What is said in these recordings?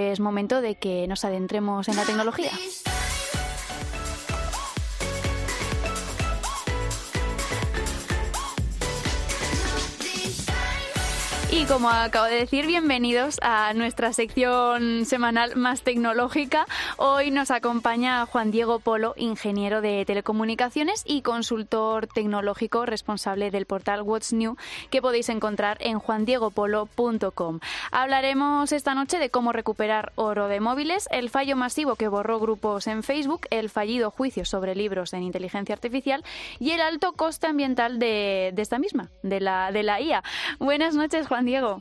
es momento de que nos adentremos en la tecnología. Y como acabo de decir, bienvenidos a nuestra sección semanal más tecnológica. Hoy nos acompaña Juan Diego Polo, ingeniero de telecomunicaciones y consultor tecnológico responsable del portal What's New, que podéis encontrar en juandiegopolo.com. Hablaremos esta noche de cómo recuperar oro de móviles, el fallo masivo que borró grupos en Facebook, el fallido juicio sobre libros en inteligencia artificial y el alto coste ambiental de esta misma, de la IA. Buenas noches, Juan Diego.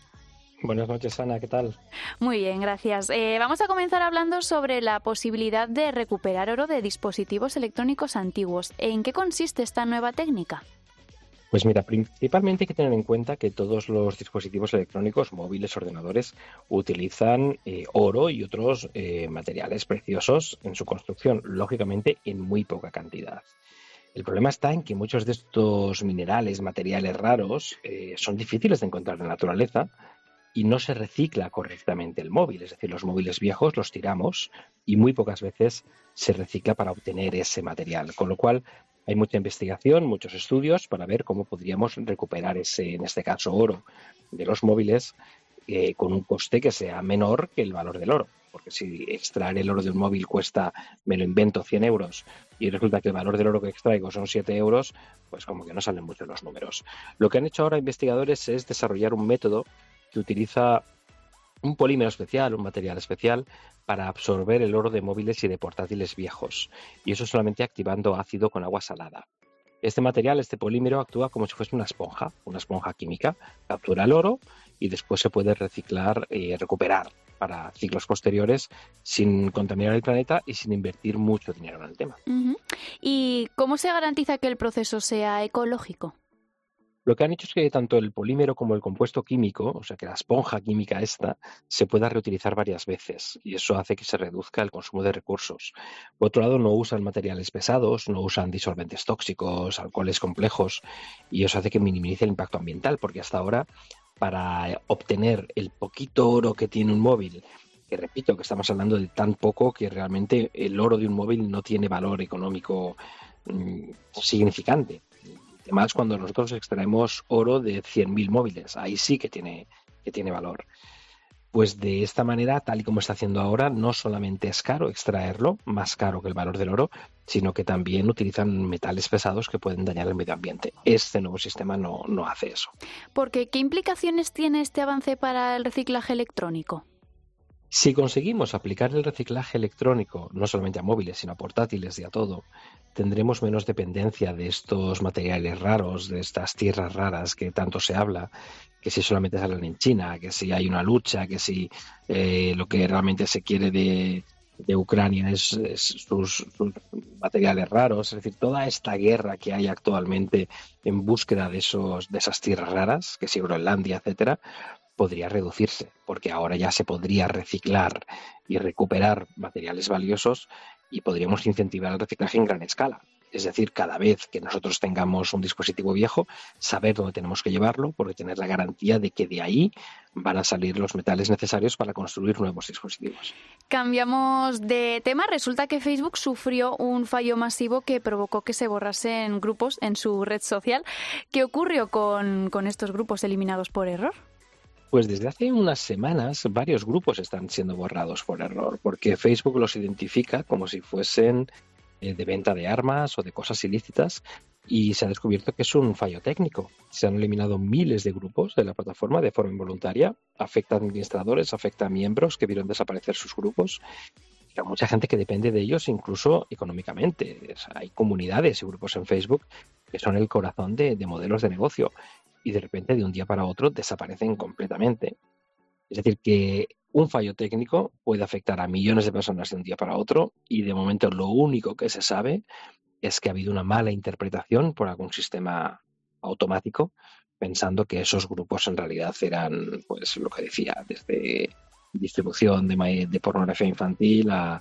Buenas noches, Ana, ¿qué tal? Muy bien, gracias. Vamos a comenzar hablando sobre la posibilidad de recuperar oro de dispositivos electrónicos antiguos. ¿En qué consiste esta nueva técnica? Pues mira, principalmente hay que tener en cuenta que todos los dispositivos electrónicos, móviles, ordenadores, utilizan oro y otros materiales preciosos en su construcción, lógicamente en muy poca cantidad. El problema está en que muchos de estos minerales, materiales raros, son difíciles de encontrar en la naturaleza y no se recicla correctamente el móvil. Es decir, los móviles viejos los tiramos y muy pocas veces se recicla para obtener ese material. Con lo cual hay mucha investigación, muchos estudios para ver cómo podríamos recuperar ese, en este caso, oro de los móviles con un coste que sea menor que el valor del oro. Porque si extraer el oro de un móvil cuesta, me lo invento, 100 euros y resulta que el valor del oro que extraigo son 7 euros, pues como que no salen mucho los números. Lo que han hecho ahora investigadores es desarrollar un método que utiliza un polímero especial, un material especial, para absorber el oro de móviles y de portátiles viejos. Y eso solamente activando ácido con agua salada. Este material, este polímero, actúa como si fuese una esponja química. Captura el oro y después se puede reciclar y recuperar para ciclos posteriores sin contaminar el planeta y sin invertir mucho dinero en el tema. Uh-huh. ¿Y cómo se garantiza que el proceso sea ecológico? Lo que han hecho es que tanto el polímero como el compuesto químico, o sea que la esponja química esta, se pueda reutilizar varias veces y eso hace que se reduzca el consumo de recursos. Por otro lado, no usan materiales pesados, no usan disolventes tóxicos, alcoholes complejos y eso hace que minimice el impacto ambiental porque hasta ahora para obtener el poquito oro que tiene un móvil, que repito que estamos hablando de tan poco que realmente el oro de un móvil no tiene valor económico significante. Además, cuando nosotros extraemos oro de 100.000 móviles, ahí sí que tiene valor. Pues de esta manera, tal y como está haciendo ahora, no solamente es caro extraerlo, más caro que el valor del oro, sino que también utilizan metales pesados que pueden dañar el medio ambiente. Este nuevo sistema no hace eso. Porque, ¿qué implicaciones tiene este avance para el reciclaje electrónico? Si conseguimos aplicar el reciclaje electrónico no solamente a móviles, sino a portátiles y a todo, tendremos menos dependencia de estos materiales raros, de estas tierras raras que tanto se habla, que si solamente salen en China, que si hay una lucha, que si lo que realmente se quiere de Ucrania es sus materiales raros. Es decir, toda esta guerra que hay actualmente en búsqueda de esas tierras raras, que si Groenlandia, etcétera, podría reducirse, porque ahora ya se podría reciclar y recuperar materiales valiosos y podríamos incentivar el reciclaje en gran escala. Es decir, cada vez que nosotros tengamos un dispositivo viejo, saber dónde tenemos que llevarlo, porque tener la garantía de que de ahí van a salir los metales necesarios para construir nuevos dispositivos. Cambiamos de tema. Resulta que Facebook sufrió un fallo masivo que provocó que se borrasen grupos en su red social. ¿Qué ocurrió con estos grupos eliminados por error? Pues desde hace unas semanas varios grupos están siendo borrados por error, porque Facebook los identifica como si fuesen de venta de armas o de cosas ilícitas y se ha descubierto que es un fallo técnico. Se han eliminado miles de grupos de la plataforma de forma involuntaria, afecta a administradores, afecta a miembros que vieron desaparecer sus grupos. Y hay mucha gente que depende de ellos incluso económicamente. O sea, hay comunidades y grupos en Facebook que son el corazón de modelos de negocio y de repente de un día para otro desaparecen completamente. Es decir, que un fallo técnico puede afectar a millones de personas de un día para otro y de momento lo único que se sabe es que ha habido una mala interpretación por algún sistema automático pensando que esos grupos en realidad eran, pues lo que decía, desde distribución de pornografía infantil a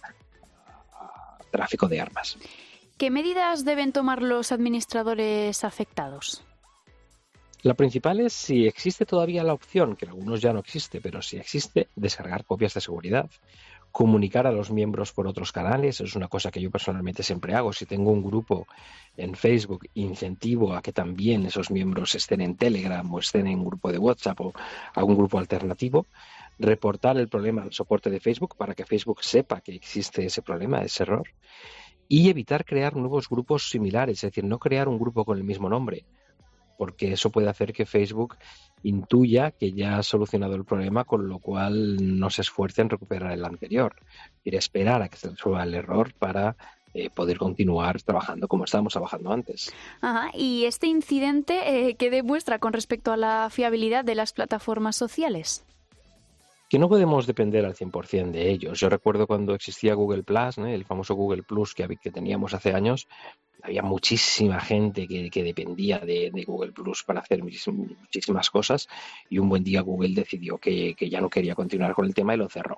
tráfico de armas. ¿Qué medidas deben tomar los administradores afectados? La principal es si existe todavía la opción, que en algunos ya no existe, pero si existe, descargar copias de seguridad, comunicar a los miembros por otros canales, es una cosa que yo personalmente siempre hago. Si tengo un grupo en Facebook, incentivo a que también esos miembros estén en Telegram o estén en un grupo de WhatsApp o algún grupo alternativo, reportar el problema al soporte de Facebook para que Facebook sepa que existe ese problema, ese error, y evitar crear nuevos grupos similares, es decir, no crear un grupo con el mismo nombre, porque eso puede hacer que Facebook intuya que ya ha solucionado el problema, con lo cual no se esfuerce en recuperar el anterior. Ir a esperar a que se resuelva el error para poder continuar trabajando como estábamos trabajando antes. Ajá. ¿Y este incidente qué demuestra con respecto a la fiabilidad de las plataformas sociales? Que no podemos depender al 100% de ellos. Yo recuerdo cuando existía Google Plus, ¿no? El famoso Google Plus que teníamos hace años, había muchísima gente que dependía de Google Plus para hacer muchísimas cosas, y un buen día Google decidió que ya no quería continuar con el tema y lo cerró.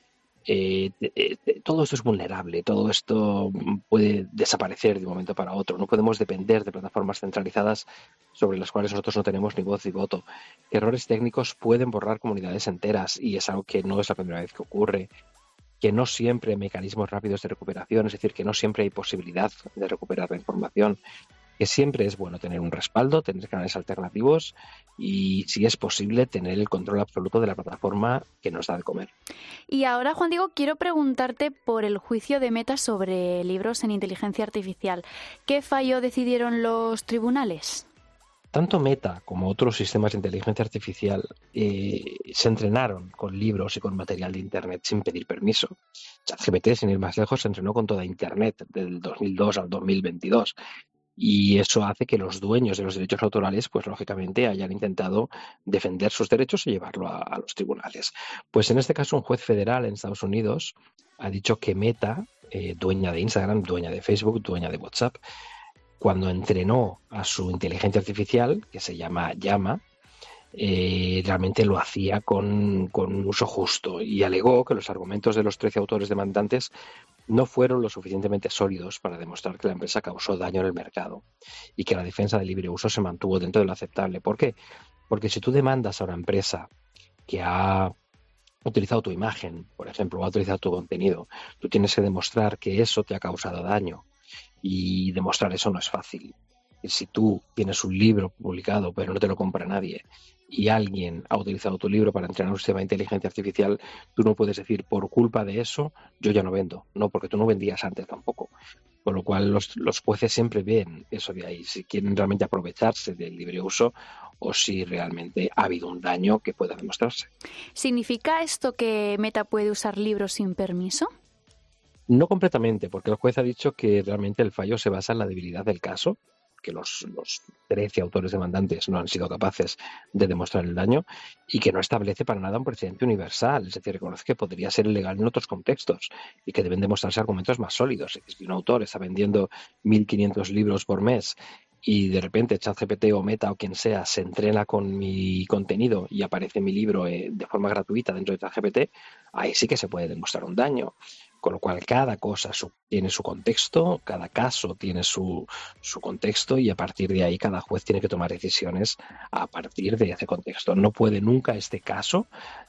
Todo esto es vulnerable, todo esto puede desaparecer de un momento para otro. No podemos depender de plataformas centralizadas sobre las cuales nosotros no tenemos ni voz ni voto. Errores técnicos pueden borrar comunidades enteras, y es algo que no es la primera vez que ocurre. Que no siempre hay mecanismos rápidos de recuperación, es decir, que no siempre hay posibilidad de recuperar la información. Que siempre es bueno tener un respaldo, tener canales alternativos y, si es posible, tener el control absoluto de la plataforma que nos da de comer. Y ahora, Juan Diego, quiero preguntarte por el juicio de Meta sobre libros en inteligencia artificial. ¿Qué fallo decidieron los tribunales? Tanto Meta como otros sistemas de inteligencia artificial se entrenaron con libros y con material de Internet sin pedir permiso. ChatGPT, sin ir más lejos, se entrenó con toda Internet del 2002 al 2022. Y eso hace que los dueños de los derechos autorales, pues lógicamente, hayan intentado defender sus derechos y llevarlo a los tribunales. Pues en este caso, un juez federal en Estados Unidos ha dicho que Meta, dueña de Instagram, dueña de Facebook, dueña de WhatsApp, cuando entrenó a su inteligencia artificial, que se llama Llama, realmente lo hacía con un uso justo, y alegó que los argumentos de los 13 autores demandantes no fueron lo suficientemente sólidos para demostrar que la empresa causó daño en el mercado y que la defensa del libre uso se mantuvo dentro de lo aceptable. ¿Por qué? Porque si tú demandas a una empresa que ha utilizado tu imagen, por ejemplo, o ha utilizado tu contenido, tú tienes que demostrar que eso te ha causado daño, y demostrar eso no es fácil. Si tú tienes un libro publicado pero no te lo compra nadie, y alguien ha utilizado tu libro para entrenar un sistema de inteligencia artificial, tú no puedes decir, por culpa de eso yo ya no vendo. No, porque tú no vendías antes tampoco. Con lo cual los jueces siempre ven eso de ahí, si quieren realmente aprovecharse del libre uso o si realmente ha habido un daño que pueda demostrarse. ¿Significa esto que Meta puede usar libros sin permiso? No completamente, porque el juez ha dicho que realmente el fallo se basa en la debilidad del caso, que los 13 autores demandantes no han sido capaces de demostrar el daño, y que no establece para nada un precedente universal. Es decir, reconoce que podría ser ilegal en otros contextos y que deben demostrarse argumentos más sólidos. Si un autor está vendiendo 1.500 libros por mes y de repente ChatGPT o Meta o quien sea se entrena con mi contenido y aparece mi libro de forma gratuita dentro de ChatGPT, ahí sí que se puede demostrar un daño. Con lo cual, cada cosa tiene su contexto, cada caso tiene su contexto, y a partir de ahí cada juez tiene que tomar decisiones a partir de ese contexto. No puede nunca este caso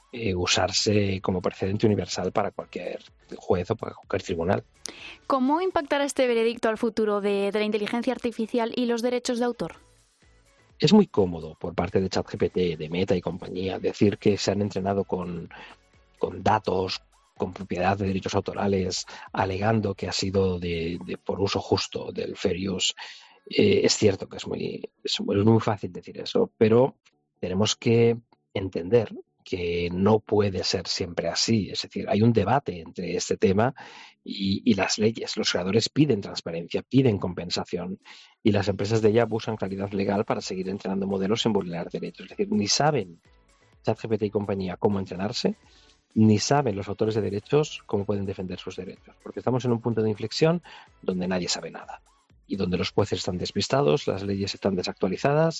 usarse como precedente universal para cualquier juez o para cualquier tribunal. ¿Cómo impactará este veredicto al futuro de la inteligencia artificial y los derechos de autor? Es muy cómodo por parte de ChatGPT, de Meta y compañía decir que se han entrenado con datos, con propiedad de derechos autorales, alegando que ha sido por uso justo del fair use. Es cierto que es muy fácil decir eso, pero tenemos que entender que no puede ser siempre así. Es decir, hay un debate entre este tema y las leyes. Los creadores piden transparencia, piden compensación, y las empresas de ella buscan claridad legal para seguir entrenando modelos sin vulnerar derechos. Es decir, ni saben ChatGPT y compañía cómo entrenarse, ni saben los autores de derechos cómo pueden defender sus derechos, porque estamos en un punto de inflexión donde nadie sabe nada y donde los jueces están despistados, las leyes están desactualizadas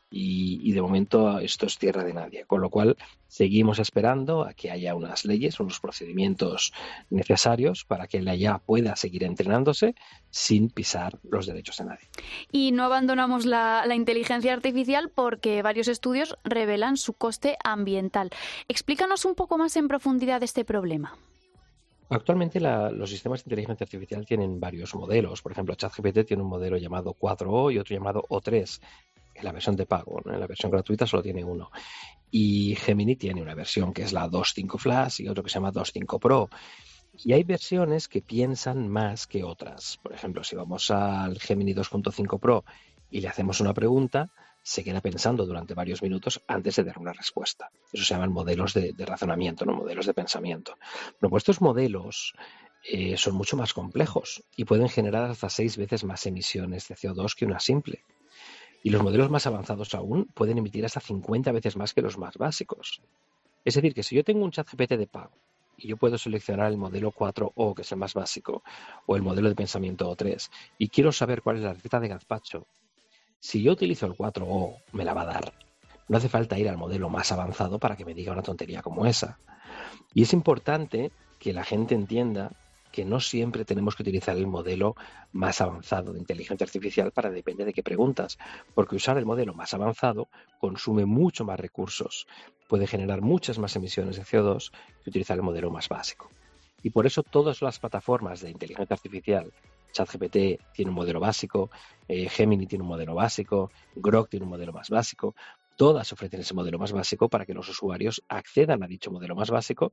y de momento esto es tierra de nadie, con lo cual seguimos esperando a que haya unas leyes, unos procedimientos necesarios para que la IA pueda seguir entrenándose sin pisar los derechos de nadie. Y no abandonamos la inteligencia artificial porque varios estudios revelan su coste ambiental. Explícanos un poco más en profundidad este problema. Actualmente los sistemas de inteligencia artificial tienen varios modelos. Por ejemplo, ChatGPT tiene un modelo llamado 4O y otro llamado O3, en la versión de pago, ¿no? En la versión gratuita solo tiene uno. Y Gemini tiene una versión que es la 2.5 Flash y otro que se llama 2.5 Pro. Y hay versiones que piensan más que otras. Por ejemplo, si vamos al Gemini 2.5 Pro y le hacemos una pregunta, se queda pensando durante varios minutos antes de dar una respuesta. Eso se llaman modelos de razonamiento, no modelos de pensamiento. Bueno, pues estos modelos son mucho más complejos y pueden generar hasta 6 veces más emisiones de CO2 que una simple. Y los modelos más avanzados aún pueden emitir hasta 50 veces más que los más básicos. Es decir, que si yo tengo un ChatGPT de pago y yo puedo seleccionar el modelo 4O, que es el más básico, o el modelo de pensamiento O3, y quiero saber cuál es la receta de gazpacho, si yo utilizo el 4O, me la va a dar. No hace falta ir al modelo más avanzado para que me diga una tontería como esa. Y es importante que la gente entienda que no siempre tenemos que utilizar el modelo más avanzado de inteligencia artificial para depender de qué preguntas, porque usar el modelo más avanzado consume mucho más recursos, puede generar muchas más emisiones de CO2 que utilizar el modelo más básico. Y por eso todas las plataformas de inteligencia artificial, ChatGPT tiene un modelo básico, Gemini tiene un modelo básico, Grok tiene un modelo más básico, todas ofrecen ese modelo más básico para que los usuarios accedan a dicho modelo más básico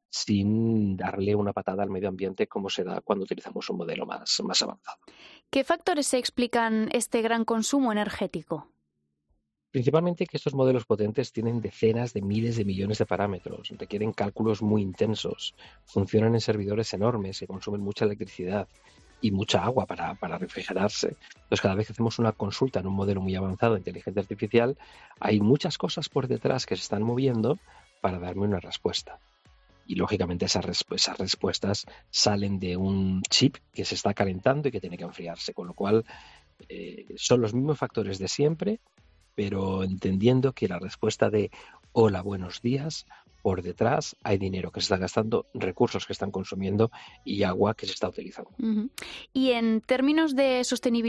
sin darle una patada al medio ambiente como se da cuando utilizamos un modelo más avanzado. ¿Qué factores se explican este gran consumo energético? Principalmente que estos modelos potentes tienen decenas de miles de millones de parámetros, requieren cálculos muy intensos, funcionan en servidores enormes que consumen mucha electricidad y mucha agua para refrigerarse. Entonces, cada vez que hacemos una consulta en un modelo muy avanzado de inteligencia artificial, hay muchas cosas por detrás que se están moviendo para darme una respuesta. Y lógicamente esas respuestas salen de un chip que se está calentando y que tiene que enfriarse, con lo cual son los mismos factores de siempre, pero entendiendo que la respuesta de hola, buenos días, por detrás hay dinero que se está gastando, recursos que están consumiendo y agua que se está utilizando. Uh-huh. Y en términos de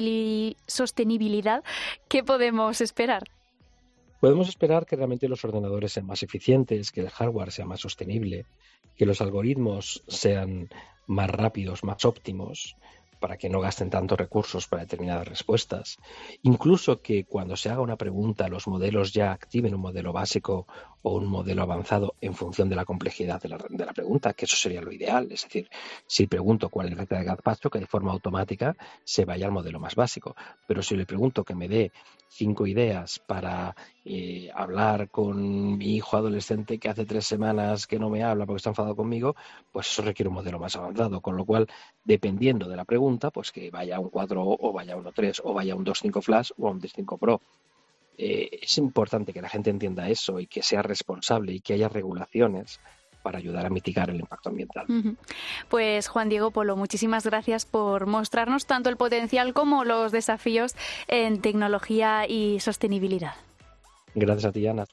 sostenibilidad, ¿qué podemos esperar? Podemos esperar que realmente los ordenadores sean más eficientes, que el hardware sea más sostenible, que los algoritmos sean más rápidos, más óptimos, para que no gasten tantos recursos para determinadas respuestas. Incluso que cuando se haga una pregunta, los modelos ya activen un modelo básico o un modelo avanzado en función de la complejidad de la pregunta, que eso sería lo ideal. Es decir, si pregunto cuál es la receta de gazpacho, que de forma automática se vaya al modelo más básico. Pero si le pregunto que me dé 5 ideas para hablar con mi hijo adolescente que hace 3 semanas que no me habla porque está enfadado conmigo, pues eso requiere un modelo más avanzado, con lo cual, dependiendo de la pregunta, pues que vaya a un 4O o vaya a un O3 o vaya a un 2.5 Flash o a un 2.5 Pro. Es importante que la gente entienda eso y que sea responsable y que haya regulaciones para ayudar a mitigar el impacto ambiental. Uh-huh. Pues Juan Diego Polo, muchísimas gracias por mostrarnos tanto el potencial como los desafíos en tecnología y sostenibilidad. Gracias a ti, Ana.